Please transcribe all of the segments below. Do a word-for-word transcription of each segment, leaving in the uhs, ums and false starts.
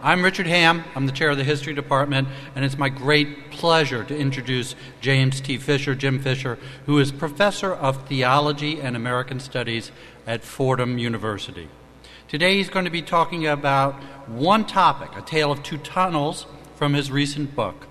I'm Richard Ham. I'm the chair of the History Department, and it's my great pleasure to introduce James T. Fisher, Jim Fisher, who is professor of theology and American studies at Fordham University. Today he's going to be talking about one topic, A Tale of Two Tunnels, from his recent book,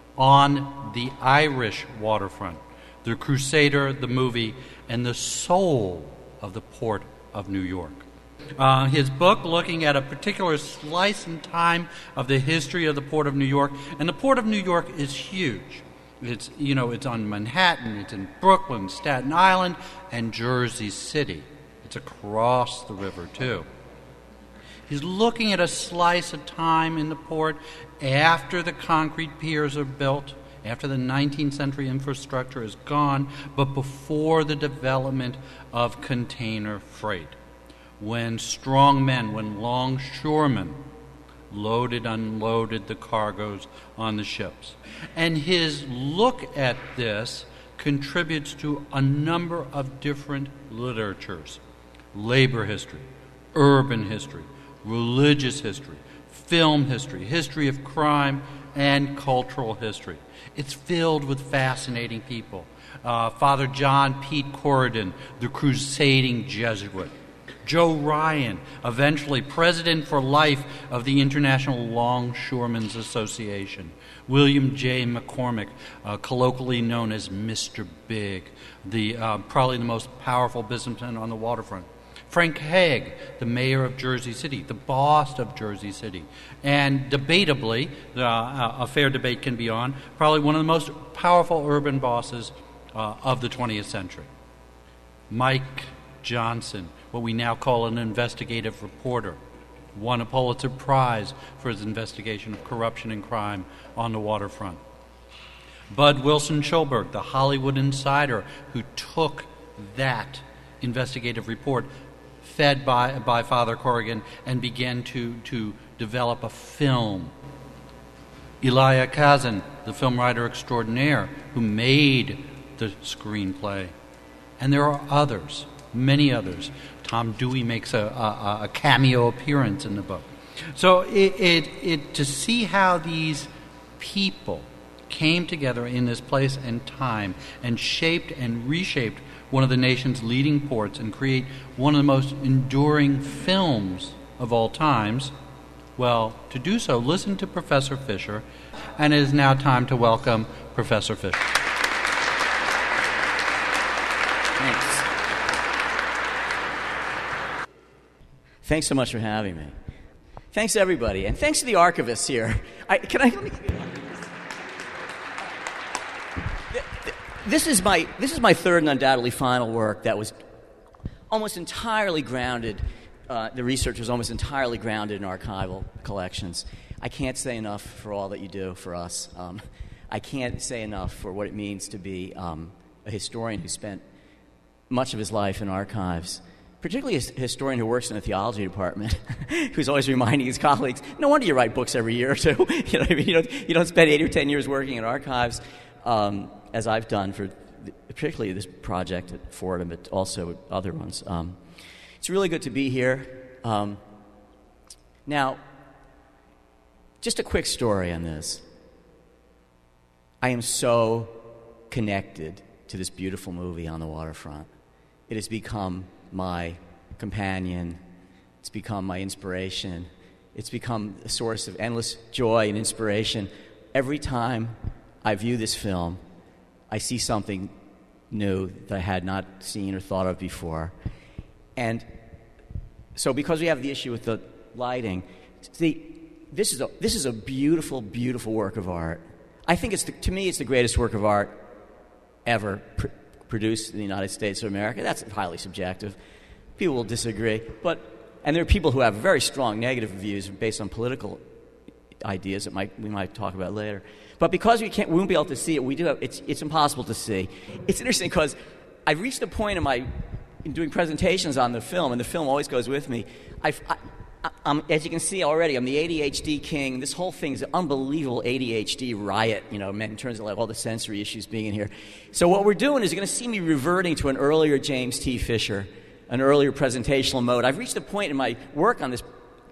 On the Irish Waterfront, The Crusader, the Movie, and the Soul of the Port of New York. Uh, his book looking at a particular slice in time of the history of the Port of New York, and the Port of New York is huge. It's, you know, it's on Manhattan, it's in Brooklyn, Staten Island, and Jersey City. It's across the river, too. He's looking at a slice of time in the port after the concrete piers are built, after the nineteenth century infrastructure is gone, but before the development of container freight, when strong men, when longshoremen loaded, unloaded the cargoes on the ships. And his look at this contributes to a number of different literatures: labor history, urban history, religious history, film history, history of crime, and cultural history. It's filled with fascinating people. Uh, Father John Pete Corridan, the crusading Jesuit. Joe Ryan, eventually president for life of the International Longshoremen's Association. William J. McCormick, uh, colloquially known as Mister Big, the uh, probably the most powerful businessman on the waterfront. Frank Hague, the mayor of Jersey City, the boss of Jersey City, and debatably, uh, a fair debate can be on, probably one of the most powerful urban bosses uh, of the twentieth century. Mike Johnson, what we now call an investigative reporter, won a Pulitzer Prize for his investigation of corruption and crime on the waterfront. Bud Wilson Schulberg, the Hollywood insider who took that investigative report fed by, by Father Corrigan and began to, to develop a film. Elia Kazan, the film writer extraordinaire who made the screenplay. And there are others, many others. Tom Dewey makes a, a, a cameo appearance in the book. So it, it, it, to see how these people came together in this place and time and shaped and reshaped one of the nation's leading ports and create one of the most enduring films of all times, well, to do so, listen to Professor Fisher, and it is now time to welcome Professor Fisher. Thanks. Thanks so much for having me. Thanks, everybody, and thanks to the archivists here. I, can I... Let me, This is my this is my third and undoubtedly final work that was almost entirely grounded. Uh, the research was almost entirely grounded in archival collections. I can't say enough for all that you do for us. Um, I can't say enough for what it means to be um, a historian who spent much of his life in archives, particularly a historian who works in the theology department, who's always reminding his colleagues, no wonder you write books every year or two. You know what I mean? You don't, you don't spend eight or ten years working in archives. Um, as I've done for the, particularly this project at Fordham, but also other ones. Um, it's really good to be here. Um, now, just a quick story on this. I am so connected to this beautiful movie On the Waterfront. It has become my companion. It's become my inspiration. It's become a source of endless joy and inspiration. Every time I view this film, I see something new that I had not seen or thought of before. And so because we have the issue with the lighting, see, this is a, this is a beautiful, beautiful work of art. I think it's the, to me, it's the greatest work of art ever pr- produced in the United States of America. That's highly subjective. People will disagree. But, and there are people who have very strong negative views based on political ideas that might, we might talk about later. But because we can't, we won't be able to see it, we do have, it's, it's impossible to see. It's interesting because I've reached a point in my, in doing presentations on the film, and the film always goes with me. I've, I, I'm, as you can see already, I'm the A D H D king. This whole thing is an unbelievable A D H D riot, you know, in terms of like all the sensory issues being in here. So what we're doing is you're going to see me reverting to an earlier James T. Fisher, an earlier presentational mode. I've reached a point in my work on this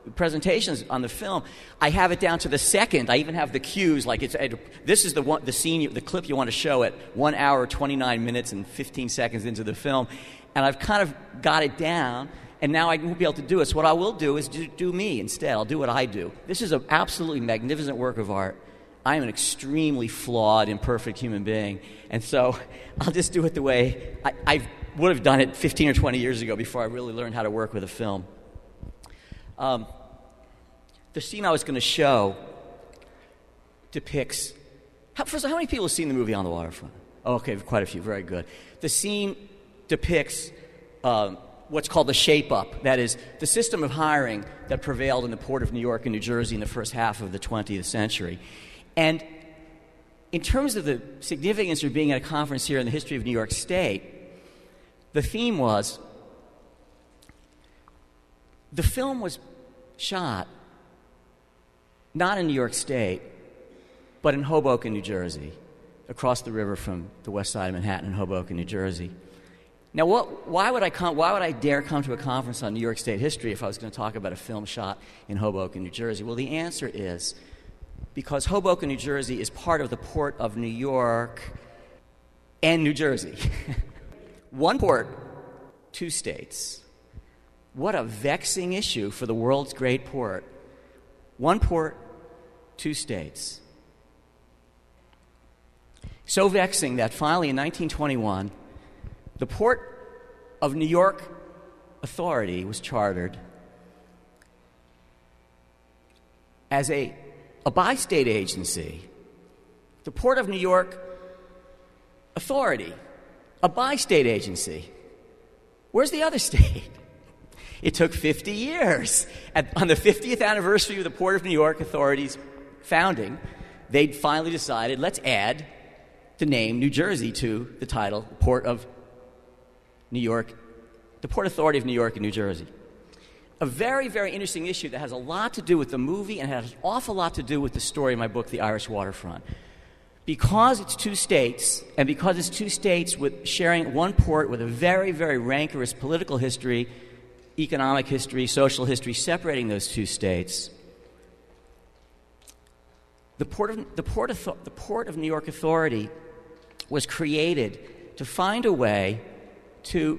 presentations on the film, I have it down to the second. I even have the cues, like it's this is the one, the scene, the clip you want to show at one hour, twenty-nine minutes, and fifteen seconds into the film, and I've kind of got it down. And now I won't be able to do it. So what I will do is do, do me instead. I'll do what I do. This is an absolutely magnificent work of art. I am an extremely flawed, imperfect human being. And so I'll just do it the way I, I would have done it fifteen or twenty years ago before I really learned how to work with a film. Um, the scene I was going to show depicts... How, first of all, how many people have seen the movie On the Waterfront? Oh, okay, quite a few. Very good. The scene depicts... Um, what's called the shape-up, that is, the system of hiring that prevailed in the Port of New York and New Jersey in the first half of the twentieth century. And in terms of the significance of being at a conference here in the history of New York State, the theme was, the film was shot not in New York State, but in Hoboken, New Jersey, across the river from the west side of Manhattan in Hoboken, New Jersey. Now, what, why would I come, why would I dare come to a conference on New York State history if I was going to talk about a film shot in Hoboken, New Jersey? Well, the answer is because Hoboken, New Jersey is part of the Port of New York and New Jersey. One port, two states. What a vexing issue for the world's great port. One port, two states. So vexing that finally in nineteen twenty-one, the Port of New York Authority was chartered as a, a bi-state agency. The Port of New York Authority, a bi-state agency. Where's the other state? It took fifty years. At, on the fiftieth anniversary of the Port of New York Authority's founding, they finally decided, let's add the name New Jersey to the title, Port of New York, the Port Authority of New York and New Jersey. A very, very interesting issue that has a lot to do with the movie and has an awful lot to do with the story of my book, The Irish Waterfront. Because it's two states, and because it's two states with sharing one port with a very, very rancorous political history, economic history, social history, separating those two states, the Port of, the Port of, the Port of New York Authority was created to find a way to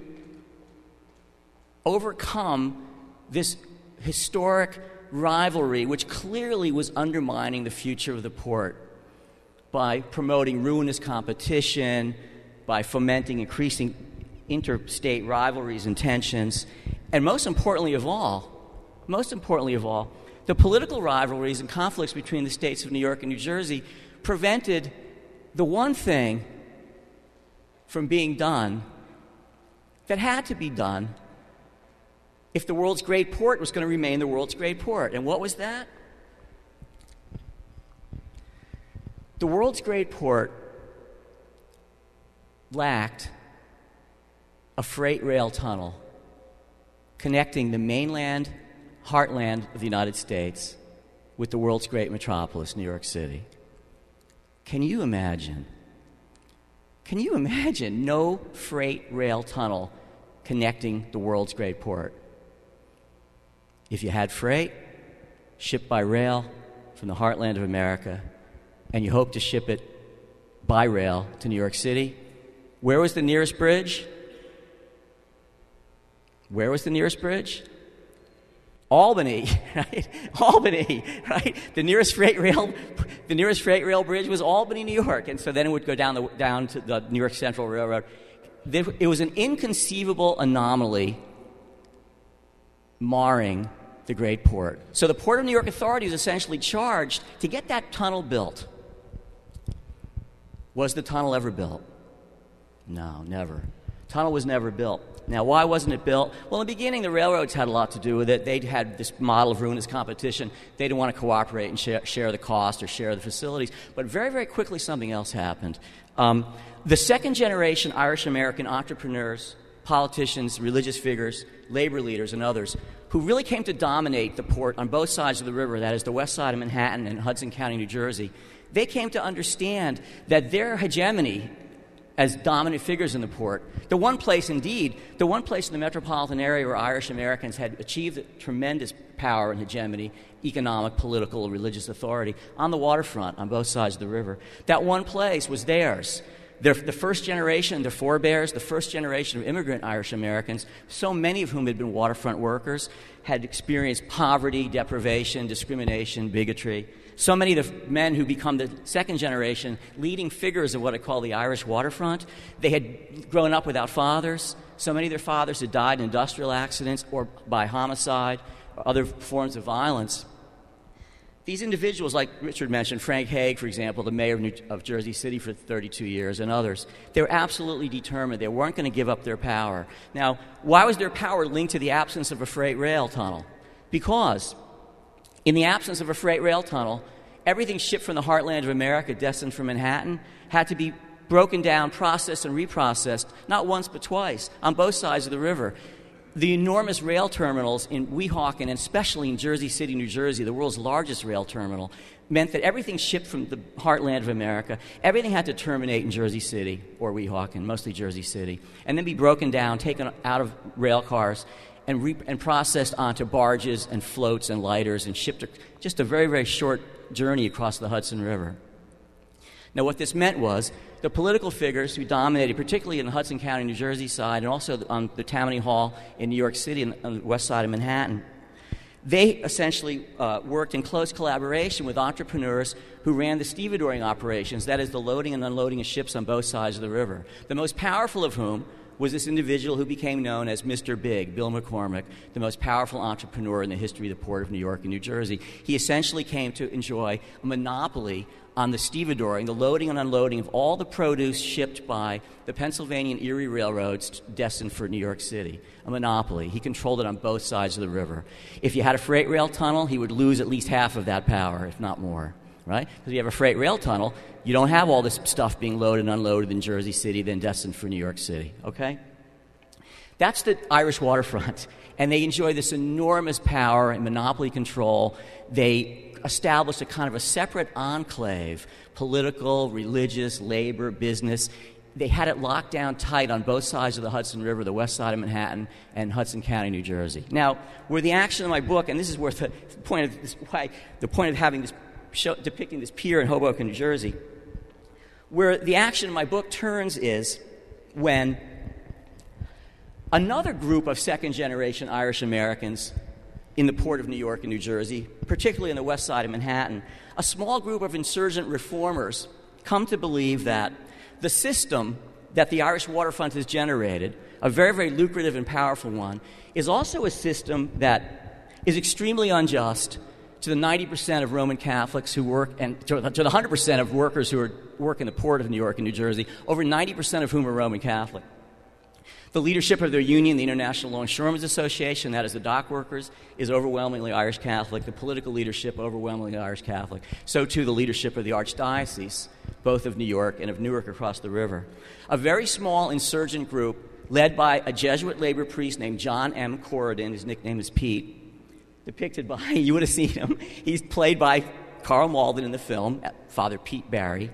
overcome this historic rivalry, which clearly was undermining the future of the port by promoting ruinous competition, by fomenting increasing interstate rivalries and tensions, and most importantly of all, most importantly of all, the political rivalries and conflicts between the states of New York and New Jersey prevented the one thing from being done that had to be done if the world's great port was going to remain the world's great port. And what was that? The world's great port lacked a freight rail tunnel connecting the mainland heartland of the United States with the world's great metropolis, New York City. Can you imagine? Can you imagine no freight rail tunnel connecting the world's great port? If you had freight shipped by rail from the heartland of America, and you hoped to ship it by rail to New York City, where was the nearest bridge? Where was the nearest bridge? Albany, right? Albany, right? The nearest freight rail, the nearest freight rail bridge was Albany, New York, and so then it would go down the down to the New York Central Railroad. It was an inconceivable anomaly marring the great port. So the Port of New York Authority was essentially charged to get that tunnel built. Was the tunnel ever built? No, never. Tunnel was never built. Now, why wasn't it built? Well, in the beginning, the railroads had a lot to do with it. They had this model of ruinous competition. They didn't want to cooperate and share, share the cost or share the facilities. But very, very quickly, something else happened. Um, the second-generation Irish-American entrepreneurs, politicians, religious figures, labor leaders, and others who really came to dominate the port on both sides of the river, that is the west side of Manhattan and Hudson County, New Jersey, they came to understand that their hegemony as dominant figures in the port. The one place, indeed, the one place in the metropolitan area where Irish Americans had achieved tremendous power and hegemony, economic, political, religious authority, on the waterfront on both sides of the river. That one place was theirs. Their, the first generation, their forebears, the first generation of immigrant Irish Americans, so many of whom had been waterfront workers, had experienced poverty, deprivation, discrimination, bigotry. So many of the men who become the second generation, leading figures of what I call the Irish waterfront, they had grown up without fathers. So many of their fathers had died in industrial accidents or by homicide or other forms of violence. These individuals, like Richard mentioned, Frank Hague, for example, the mayor of, New, of Jersey City for thirty-two years, and others, they were absolutely determined. They weren't going to give up their power. Now, why was their power linked to the absence of a freight rail tunnel? Because in the absence of a freight rail tunnel, everything shipped from the heartland of America, destined for Manhattan, had to be broken down, processed, and reprocessed, not once but twice, on both sides of the river. The enormous rail terminals in Weehawken, and especially in Jersey City, New Jersey, the world's largest rail terminal, meant that everything shipped from the heartland of America, everything had to terminate in Jersey City or Weehawken, mostly Jersey City, and then be broken down, taken out of rail cars, and, re- and processed onto barges and floats and lighters and shipped just a very, very short journey across the Hudson River. Now, what this meant was the political figures who dominated, particularly in the Hudson County, New Jersey side, and also on the Tammany Hall in New York City and on the west side of Manhattan, they essentially uh, worked in close collaboration with entrepreneurs who ran the stevedoring operations, that is, the loading and unloading of ships on both sides of the river, the most powerful of whom was this individual who became known as Mister Big, Bill McCormick, the most powerful entrepreneur in the history of the Port of New York and New Jersey. He essentially came to enjoy a monopoly on the stevedoring, the loading and unloading of all the produce shipped by the Pennsylvania and Erie railroads destined for New York City. A monopoly. He controlled it on both sides of the river. If you had a freight rail tunnel, he would lose at least half of that power, if not more. Right? Because if you have a freight rail tunnel, you don't have all this stuff being loaded and unloaded in Jersey City, then destined for New York City. Okay? That's the Irish waterfront. And they enjoy this enormous power and monopoly control. They established a kind of a separate enclave, political, religious, labor, business. They had it locked down tight on both sides of the Hudson River, the west side of Manhattan and Hudson County, New Jersey. Now, where the action of my book, and this is where the point of this, why the point of having this show, depicting this pier in Hoboken, New Jersey, where the action in my book turns is when another group of second-generation Irish Americans in the Port of New York and New Jersey, particularly on the west side of Manhattan, a small group of insurgent reformers come to believe that the system that the Irish waterfront has generated, a very, very lucrative and powerful one, is also a system that is extremely unjust to the ninety percent of Roman Catholics who work, and to the one hundred percent of workers who are, work in the Port of New York and New Jersey, over ninety percent of whom are Roman Catholic. The leadership of their union, the International Longshoremen's Association, that is the dock workers, is overwhelmingly Irish Catholic. The political leadership, overwhelmingly Irish Catholic. So, too, the leadership of the Archdiocese, both of New York and of Newark across the river. A very small insurgent group led by a Jesuit labor priest named John M. Corridon, his nickname is Pete, depicted by, you would have seen him, he's played by Carl Malden in the film, Father Pete Barry,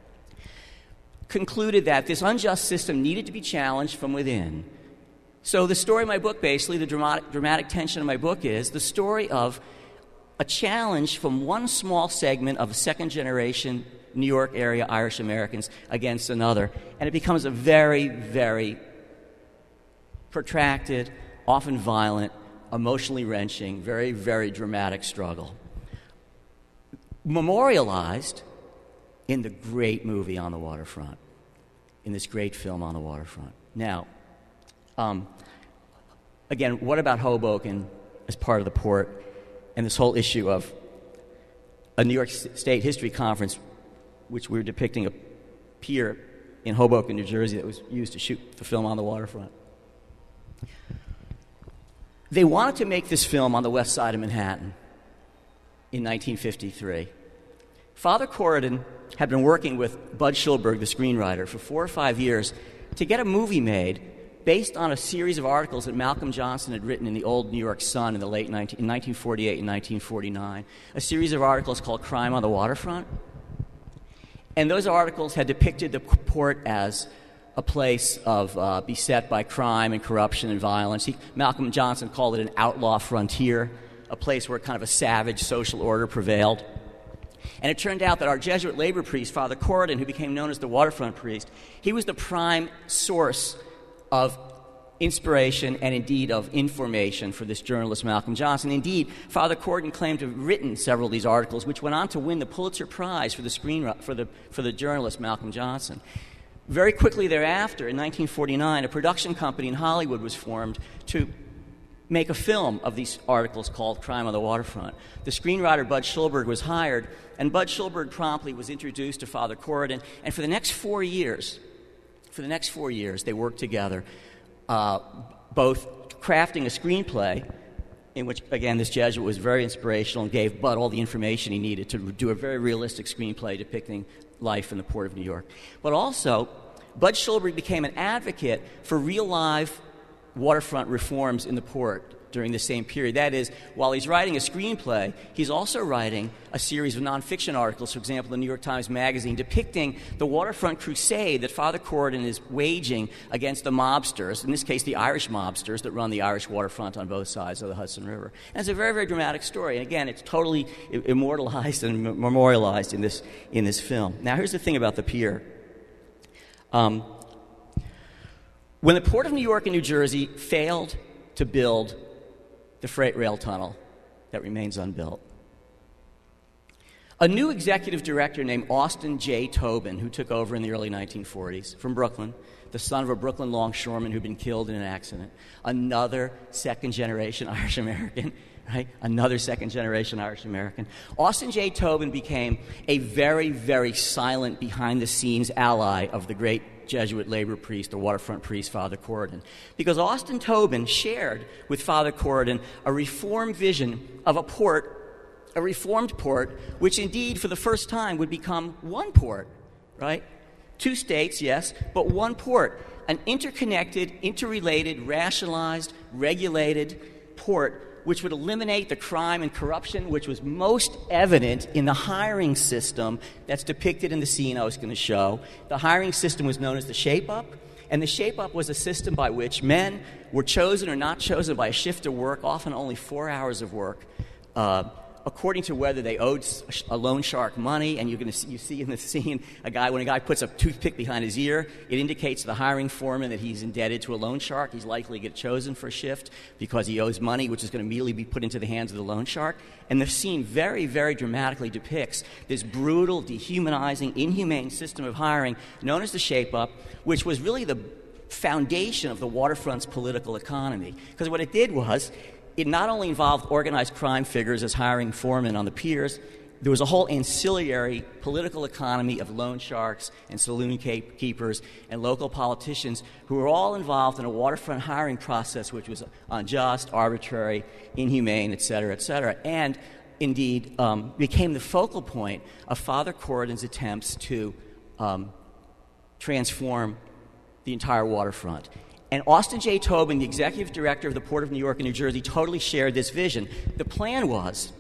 concluded that this unjust system needed to be challenged from within. So the story of my book, basically, the dramatic, dramatic tension of my book is the story of a challenge from one small segment of second-generation New York area Irish Americans against another. And it becomes a very, very protracted, often violent, emotionally wrenching, very, very dramatic struggle. Memorialized in the great movie On the Waterfront, in this great film On the Waterfront. Now, um, again, what about Hoboken as part of the port and this whole issue of a New York State History Conference, which we were depicting a pier in Hoboken, New Jersey, that was used to shoot the film On the Waterfront? They wanted to make this film on the west side of Manhattan in nineteen fifty-three. Father Corridon had been working with Bud Schulberg, the screenwriter, for four or five years to get a movie made based on a series of articles that Malcolm Johnson had written in the Old New York Sun in the late nineteen, in nineteen forty-eight and nineteen forty-nine, a series of articles called Crime on the Waterfront. And those articles had depicted the port as a place of uh, beset by crime and corruption and violence. He, Malcolm Johnson called it an outlaw frontier, a place where kind of a savage social order prevailed. And it turned out that our Jesuit labor priest, Father Corridon, who became known as the waterfront priest, he was the prime source of inspiration and indeed of information for this journalist Malcolm Johnson. Indeed, Father Corridon claimed to have written several of these articles, which went on to win the Pulitzer Prize for the screen for the for the journalist Malcolm Johnson. Very quickly thereafter, in nineteen forty-nine, a production company in Hollywood was formed to make a film of these articles called Crime on the Waterfront. The screenwriter Bud Schulberg was hired, and Bud Schulberg promptly was introduced to Father Corridon, and for the next four years, for the next four years, they worked together, uh, both crafting a screenplay, in which, again, this Jesuit was very inspirational and gave Bud all the information he needed to do a very realistic screenplay depicting life in the Port of New York. But also, Bud Schulberg became an advocate for real live waterfront reforms in the port during the same period. That is, while he's writing a screenplay, he's also writing a series of nonfiction articles, for example, the New York Times Magazine, depicting the waterfront crusade that Father Corridon is waging against the mobsters, in this case the Irish mobsters that run the Irish waterfront on both sides of the Hudson River. And it's a very, very dramatic story. And again, it's totally immortalized and memorialized in this, in this film. Now, here's the thing about the pier. Um, when the Port of New York and New Jersey failed to build the freight rail tunnel that remains unbuilt, a new executive director named Austin J. Tobin, who took over in the early nineteen forties from Brooklyn, the son of a Brooklyn longshoreman who'd been killed in an accident, another second-generation Irish-American, right? Another second-generation Irish-American. Austin J. Tobin became a very, very silent, behind-the-scenes ally of the great Jesuit labor priest, or waterfront priest, Father Corridon. Because Austin Tobin shared with Father Corridon a reformed vision of a port, a reformed port, which indeed for the first time would become one port, right? Two states, yes, but one port. An interconnected, interrelated, rationalized, regulated port which would eliminate the crime and corruption which was most evident in the hiring system that's depicted in the scene I was going to show. The hiring system was known as the shape-up, and the shape-up was a system by which men were chosen or not chosen by a shift of work, often only four hours of work, uh, according to whether they owed a loan shark money. And you're going to see, you see in the scene a guy, when a guy puts a toothpick behind his ear, it indicates to the hiring foreman that he's indebted to a loan shark. He's likely to get chosen for a shift because he owes money, which is going to immediately be put into the hands of the loan shark. And the scene very, very dramatically depicts this brutal, dehumanizing, inhumane system of hiring known as the shape-up, which was really the foundation of the waterfront's political economy. Because what it did was, it not only involved organized crime figures as hiring foremen on the piers, there was a whole ancillary political economy of loan sharks and saloon keepers and local politicians who were all involved in a waterfront hiring process which was unjust, arbitrary, inhumane, et cetera, et cetera, and indeed um, became the focal point of Father Corridon's attempts to um, transform the entire waterfront. And Austin J. Tobin, the executive director of the Port of New York and New Jersey, totally shared this vision. The plan was,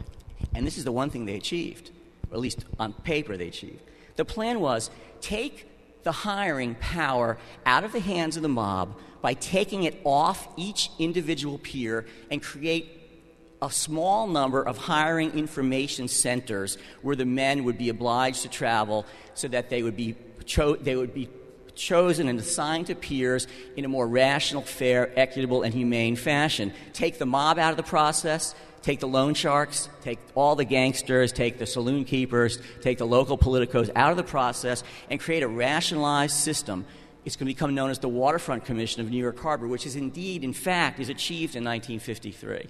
and this is the one thing they achieved, or at least on paper they achieved, the plan was take the hiring power out of the hands of the mob by taking it off each individual pier and create a small number of hiring information centers where the men would be obliged to travel so that they would be cho- they would be chosen and assigned to piers in a more rational, fair, equitable, and humane fashion. Take the mob out of the process, take the loan sharks, take all the gangsters, take the saloon keepers, take the local politicos out of the process, and create a rationalized system. It's going to become known as the Waterfront Commission of New York Harbor, which is indeed, in fact, is achieved in nineteen fifty-three.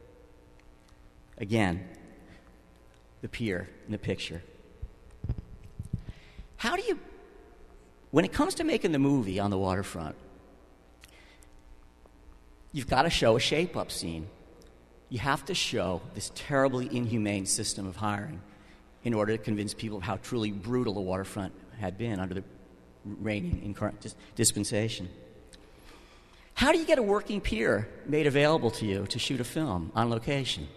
Again, the pier in the picture. How do you... When it comes to making the movie on the waterfront, you've got to show a shape-up scene. You have to show this terribly inhumane system of hiring in order to convince people of how truly brutal the waterfront had been under the reigning incarnate dispensation. How do you get a working pier made available to you to shoot a film on location?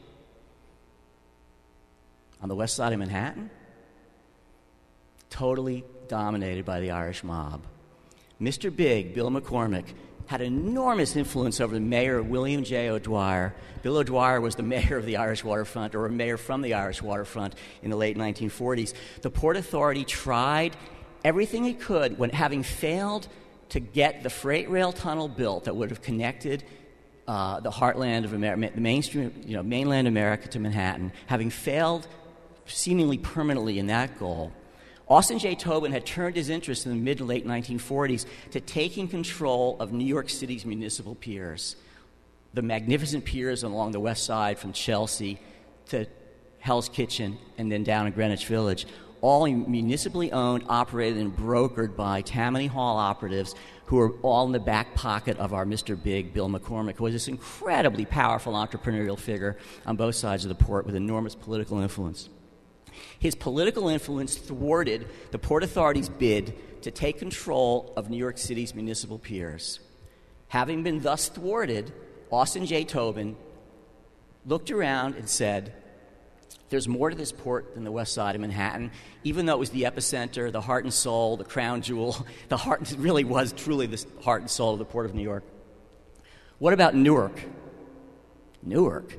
On the west side of Manhattan? Totally dominated by the Irish mob. Mister Big, Bill McCormick, had enormous influence over the mayor, William J. O'Dwyer. Bill O'Dwyer was the mayor of the Irish waterfront, or a mayor from the Irish waterfront in the late nineteen forties. The Port Authority tried everything it could when, having failed to get the freight rail tunnel built that would have connected uh, the heartland of America, the mainstream, you know, mainland America to Manhattan, having failed seemingly permanently in that goal, Austin J. Tobin had turned his interest in the mid to late nineteen forties to taking control of New York City's municipal piers, the magnificent piers along the west side from Chelsea to Hell's Kitchen and then down in Greenwich Village, all municipally owned, operated, and brokered by Tammany Hall operatives who were all in the back pocket of our Mister Big, Bill McCormick, who was this incredibly powerful entrepreneurial figure on both sides of the port with enormous political influence. His political influence thwarted the Port Authority's bid to take control of New York City's municipal piers. Having been thus thwarted, Austin J. Tobin looked around and said, there's more to this port than the west side of Manhattan, even though it was the epicenter, the heart and soul, the crown jewel. The heart really was truly the heart and soul of the Port of New York. What about Newark? Newark.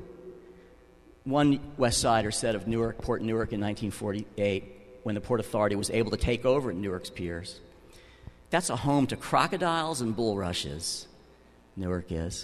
One West Sider said of Newark, Port Newark in nineteen forty-eight, when the Port Authority was able to take over Newark's piers, that's a home to crocodiles and bulrushes. Newark is.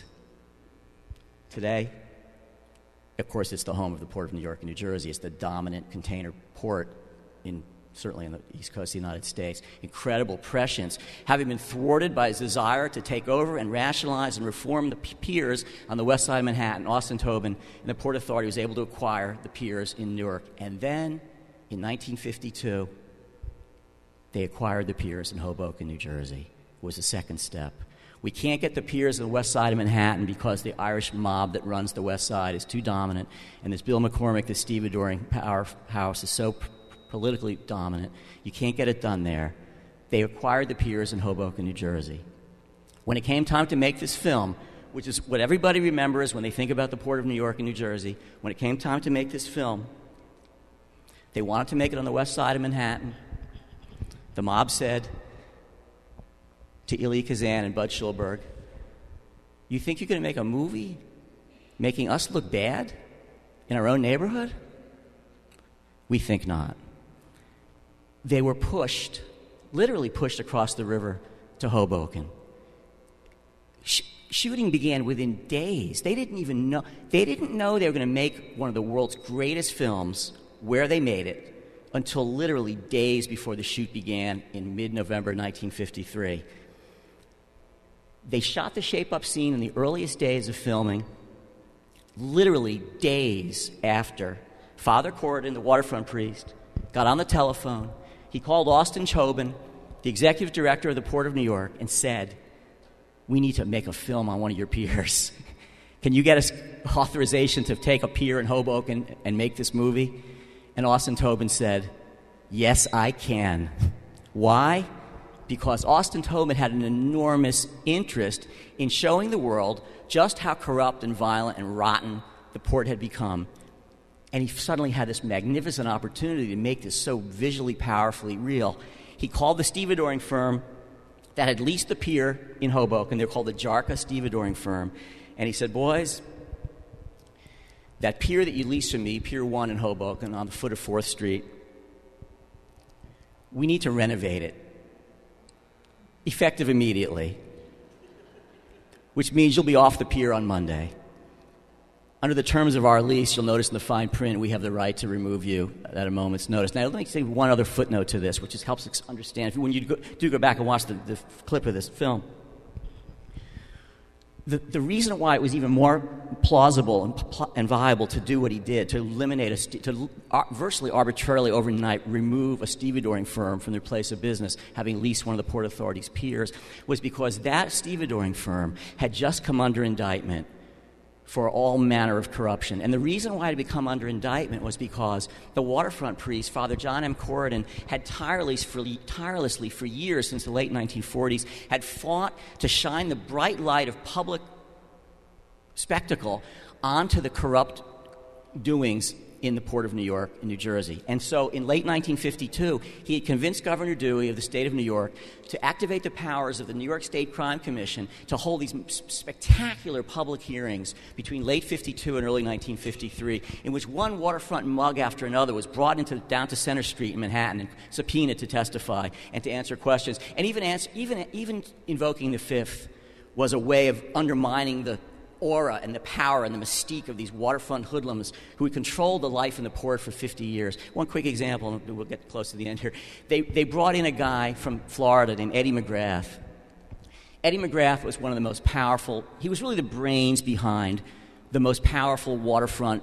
Today, of course, it's the home of the Port of New York and New Jersey. It's the dominant container port in certainly on the East Coast of the United States. Incredible prescience. Having been thwarted by his desire to take over and rationalize and reform the piers on the west side of Manhattan, Austin Tobin and the Port Authority was able to acquire the piers in Newark. And then, in nineteen fifty-two, they acquired the piers in Hoboken, New Jersey. It was the second step. We can't get the piers on the west side of Manhattan because the Irish mob that runs the west side is too dominant, and this Bill McCormick, the stevedoring powerhouse, is so politically dominant. You can't get it done there. They acquired the piers in Hoboken, New Jersey. When it came time to make this film, which is what everybody remembers when they think about the Port of New York and New Jersey, when it came time to make this film, they wanted to make it on the west side of Manhattan. The mob said to Elie Kazan and Bud Schulberg, you think you're going to make a movie making us look bad in our own neighborhood? We think not. They were pushed, literally pushed across the river to Hoboken. Sh- shooting began within days. They didn't even know. They didn't know they were going to make one of the world's greatest films where they made it until literally days before the shoot began in mid-November nineteen fifty-three. They shot the shape-up scene in the earliest days of filming, literally days after Father Corridon, the waterfront priest, got on the telephone. He called Austin Tobin, the executive director of the Port of New York, and said, we need to make a film on one of your piers. Can you get us authorization to take a pier in Hoboken and make this movie? And Austin Tobin said, yes, I can. Why? Because Austin Tobin had an enormous interest in showing the world just how corrupt and violent and rotten the port had become. And he suddenly had this magnificent opportunity to make this so visually powerfully real. He called the stevedoring firm that had leased the pier in Hoboken. They're called the Jarka Stevedoring Firm. And he said, boys, that pier that you leased from me, Pier one in Hoboken on the foot of fourth Street, we need to renovate it. Effective immediately, which means you'll be off the pier on Monday. Under the terms of our lease, you'll notice in the fine print we have the right to remove you at a moment's notice. Now, let me say one other footnote to this, which just helps us understand. When you go, do go back and watch the, the clip of this film, the, the reason why it was even more plausible and, pl- and viable to do what he did, to eliminate, a st- to uh, virtually arbitrarily overnight remove a stevedoring firm from their place of business, having leased one of the Port Authority's piers, was because that stevedoring firm had just come under indictment for all manner of corruption. And the reason why it had become under indictment was because the waterfront priest, Father John M. Corridon, had tirelessly, tirelessly for years since the late nineteen forties, had fought to shine the bright light of public spectacle onto the corrupt doings in the Port of New York in New Jersey. And so in late nineteen fifty-two, he had convinced Governor Dewey of the state of New York to activate the powers of the New York State Crime Commission to hold these spectacular public hearings between late fifty-two and early nineteen fifty-three, in which one waterfront mug after another was brought into down to Center Street in Manhattan and subpoenaed to testify and to answer questions. And even answer, even even invoking the Fifth was a way of undermining the aura and the power and the mystique of these waterfront hoodlums who had controlled the life in the port for fifty years. One quick example, and we'll get close to the end here. They, they brought in a guy from Florida named Eddie McGrath. Eddie McGrath was one of the most powerful, he was really the brains behind the most powerful waterfront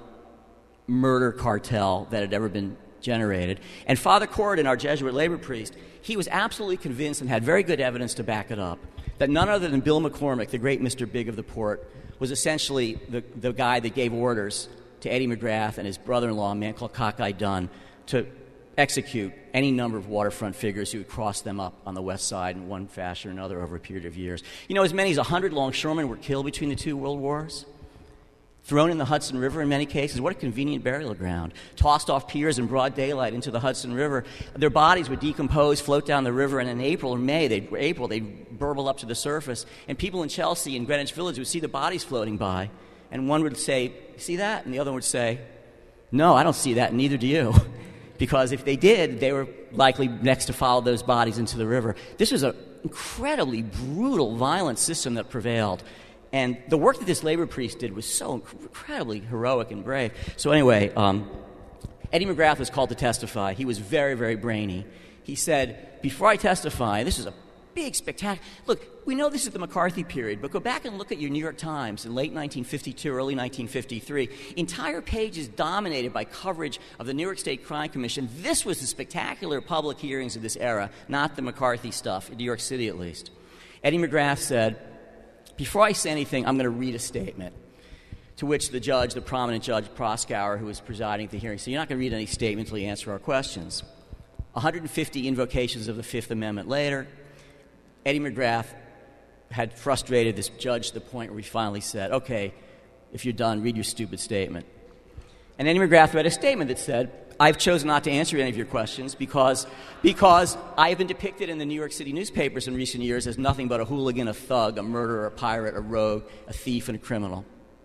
murder cartel that had ever been generated. And Father Corridon, our Jesuit labor priest, he was absolutely convinced and had very good evidence to back it up that none other than Bill McCormick, the great Mister Big of the port, was essentially the, the guy that gave orders to Eddie McGrath and his brother-in-law, a man called Cockeye Dunn, to execute any number of waterfront figures who would cross them up on the west side in one fashion or another over a period of years. You know, as many as one hundred longshoremen were killed between the two world wars, thrown in the Hudson River in many cases. What a convenient burial ground. Tossed off piers in broad daylight into the Hudson River. Their bodies would decompose, float down the river, and in April or May, they'd, April, they'd burble up to the surface. And people in Chelsea and Greenwich Village would see the bodies floating by, and one would say, "See that?" And the other would say, "No, I don't see that, and neither do you." Because if they did, they were likely next to follow those bodies into the river. This was an incredibly brutal, violent system that prevailed. And the work that this labor priest did was so incredibly heroic and brave. So anyway, um, Eddie McGrath was called to testify. He was very, very brainy. He said, before I testify, this is a big spectacular... Look, we know this is the McCarthy period, but go back and look at your New York Times in late nineteen fifty-two, early nineteen fifty-three. Entire pages dominated by coverage of the New York State Crime Commission. This was the spectacular public hearings of this era, not the McCarthy stuff, in New York City at least. Eddie McGrath said, before I say anything, I'm going to read a statement, to which the judge, the prominent Judge Proskauer, who was presiding at the hearing, said, you're not going to read any statement until you answer our questions. one hundred fifty invocations of the Fifth Amendment later, Eddie McGrath had frustrated this judge to the point where he finally said, okay, if you're done, read your stupid statement. And Eddie McGrath read a statement that said, I've chosen not to answer any of your questions because, because I have been depicted in the New York City newspapers in recent years as nothing but a hooligan, a thug, a murderer, a pirate, a rogue, a thief, and a criminal.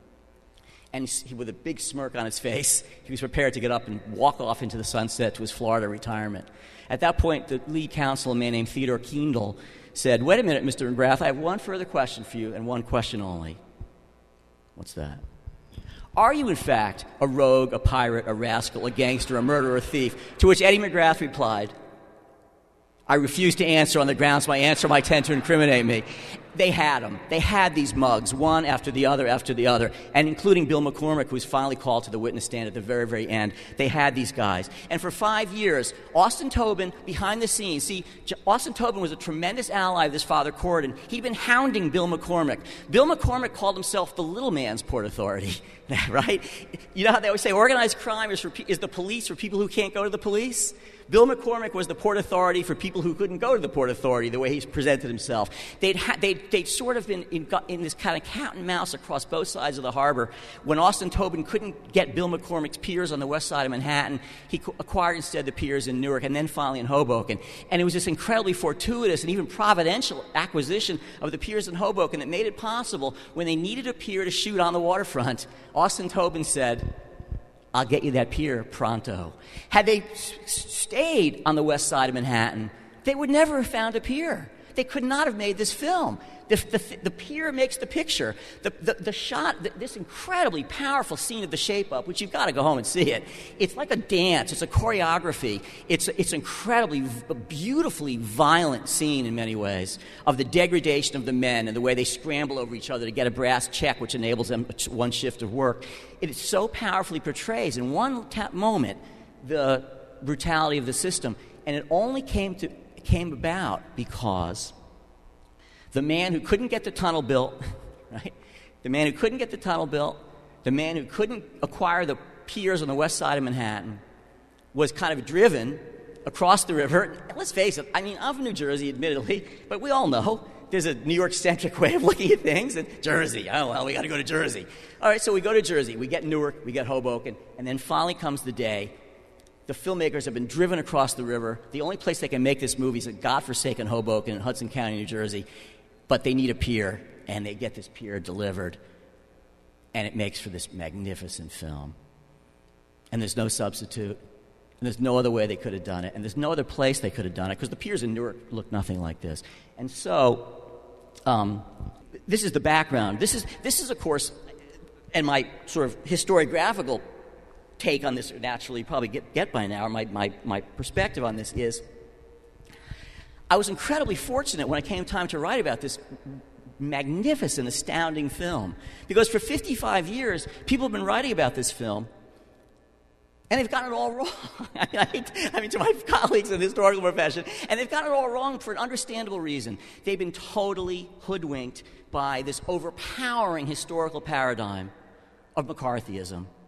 And he, with a big smirk on his face, he was prepared to get up and walk off into the sunset to his Florida retirement. At that point, the lead counsel, a man named Theodore Kendall, said, wait a minute, Mister McGrath, I have one further question for you and one question only. What's that? Are you, in fact, a rogue, a pirate, a rascal, a gangster, a murderer, a thief? To which Eddie McGrath replied, I refuse to answer on the grounds my answer might tend to incriminate me. They had them. They had these mugs, one after the other after the other, and including Bill McCormick, who was finally called to the witness stand at the very, very end. They had these guys. And for five years, Austin Tobin, behind the scenes, see, Austin Tobin was a tremendous ally of this Father Corridon. He'd been hounding Bill McCormick. Bill McCormick called himself the little man's Port Authority, right? You know how they always say organized crime is, for, is the police for people who can't go to the police? Bill McCormick was the Port Authority for people who couldn't go to the Port Authority, the way he's presented himself. They'd, ha- they'd, they'd sort of been in, in this kind of cat and mouse across both sides of the harbor. When Austin Tobin couldn't get Bill McCormick's piers on the west side of Manhattan, he co- acquired instead the piers in Newark and then finally in Hoboken. And it was this incredibly fortuitous and even providential acquisition of the piers in Hoboken that made it possible, when they needed a pier to shoot on the waterfront, Austin Tobin said, I'll get you that pier pronto. Had they s- stayed on the west side of Manhattan, they would never have found a pier. They could not have made this film. The, the, the pier makes the picture. The, the, the shot, the, this incredibly powerful scene of the Shape-Up, which you've got to go home and see it. It's like a dance. It's a choreography. It's it's incredibly, v- beautifully violent scene in many ways of the degradation of the men and the way they scramble over each other to get a brass check, which enables them one shift of work. It so powerfully portrays in one ta- moment the brutality of the system, and it only came to came about because the man who couldn't get the tunnel built, right? The man who couldn't get the tunnel built, the man who couldn't acquire the piers on the west side of Manhattan, was kind of driven across the river. Let's face it, I mean, I'm from New Jersey, admittedly, but we all know there's a New York-centric way of looking at things. And Jersey, oh, well, we got to go to Jersey. All right, so we go to Jersey. We get Newark, we get Hoboken, and then finally comes the day. The filmmakers have been driven across the river. The only place they can make this movie is a godforsaken Hoboken in Hudson County, New Jersey. But they need a pier, and they get this pier delivered. And it makes for this magnificent film. And there's no substitute. And there's no other way they could have done it. And there's no other place they could have done it, because the piers in Newark look nothing like this. And so, um, this is the background. This is, this is, of course, and my sort of historiographical take on this, naturally, you probably get, get by now, or my, my, my perspective on this is, I was incredibly fortunate when it came time to write about this magnificent, astounding film. Because for fifty-five years, people have been writing about this film, and they've gotten it all wrong. I mean, I, hate, I mean, to my colleagues in the historical profession, and they've gotten it all wrong for an understandable reason. They've been totally hoodwinked by this overpowering historical paradigm of McCarthyism,